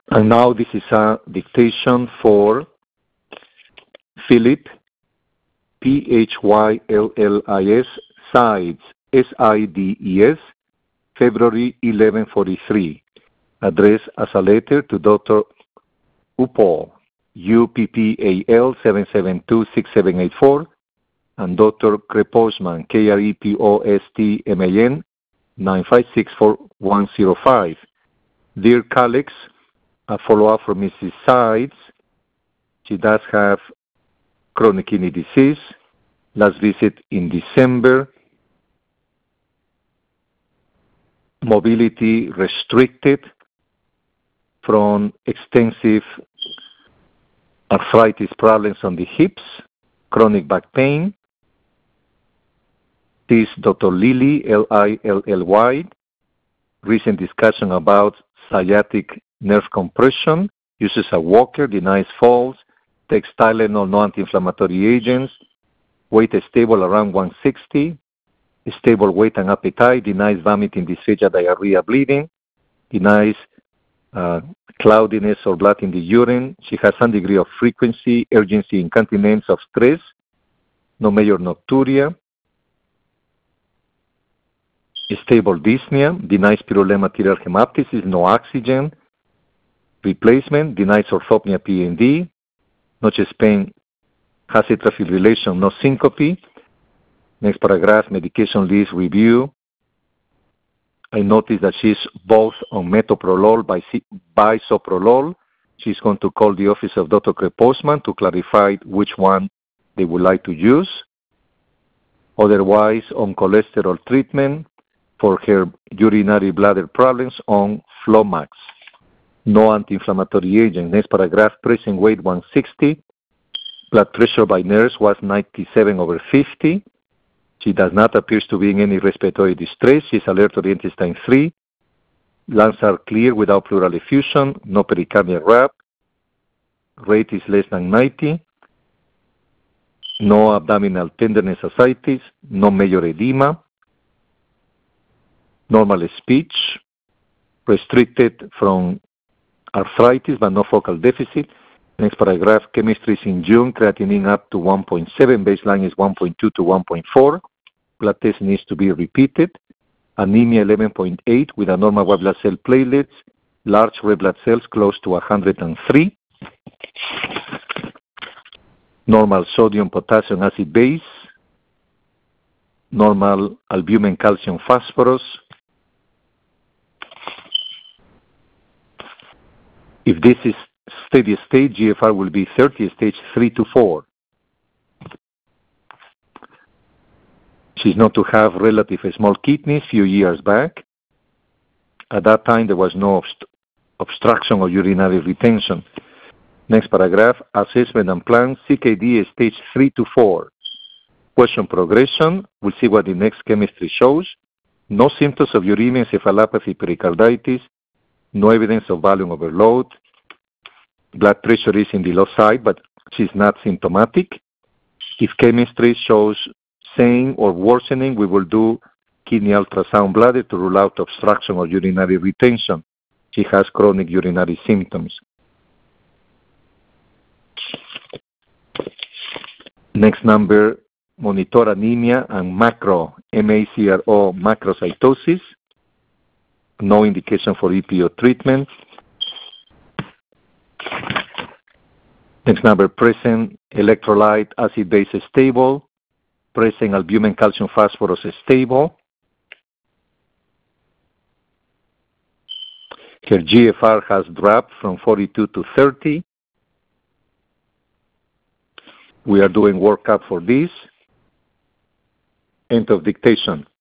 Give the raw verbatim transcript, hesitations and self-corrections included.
And now this is a dictation for Philip, P H Y L L I S, Sides, S I D E S, February eleven forty-three, addressed as a letter to Doctor Uppal, U P P A L seven seven two six seven eight four, and Doctor Krepostman, K R E P O S T M A N, nine five six four one zero five. Dear colleagues, a follow-up from Missus Sides. She does have chronic kidney disease. Last visit in December. Mobility restricted from extensive arthritis problems on the hips, chronic back pain. This is Doctor Lilly, L I L L Y. Recent discussion about sciatic nerve compression, uses a walker, denies falls, takes Tylenol, no anti-inflammatory agents, weight is stable around one sixty, stable weight and appetite, denies vomiting, dysphagia, diarrhea, bleeding, denies uh, cloudiness or blood in the urine. She has some degree of frequency, urgency, incontinence of stress, no major nocturia, stable dyspnea, denies pyrrolema arterial hemoptysis, no oxygen, replacement, denies orthopnea P N D, no chest pain, has atrial fibrillation, no syncope. Next paragraph, medication list review. I noticed that she's both on metoprolol, bisoprolol. She's going to call the office of Doctor Krepostman to clarify which one they would like to use. Otherwise, on cholesterol treatment for her urinary bladder problems on Flomax. No anti-inflammatory agent. Next paragraph, present weight one sixty. Blood pressure by nurse was ninety-seven over fifty. She does not appear to be in any respiratory distress. She is alert to the intestine three. Lungs are clear without pleural effusion. No pericardial rap. Rate is less than ninety. No abdominal tenderness ascites. No major edema. Normal speech. Restricted from arthritis but no focal deficit. Next paragraph, chemistry is in June, creatinine up to one point seven, baseline is one point two to one point four. Blood test needs to be repeated. Anemia eleven point eight with a normal white blood cell platelets, large red blood cells close to one hundred three. Normal sodium, potassium, acid base. Normal albumin, calcium, phosphorus. If this is steady state, G F R will be thirty, stage three to four. She's known to have relatively small kidneys few years back. At that time, there was no obst- obstruction or urinary retention. Next paragraph, assessment and plan, C K D is stage three to four. Question progression, we'll see what the next chemistry shows. No symptoms of uremia, encephalopathy, pericarditis. No evidence of volume overload. Blood pressure is in the low side, but she's not symptomatic. If chemistry shows same or worsening, we will do kidney ultrasound bladder to rule out obstruction or urinary retention. She has chronic urinary symptoms. Next number, monitor anemia and macro, M A C R O, macrocytosis. No indication for E P O treatment. Next number, present electrolyte acid base is stable. Present albumin, calcium, phosphorus is stable. Her G F R has dropped from forty-two to thirty. We are doing workup for this. End of dictation.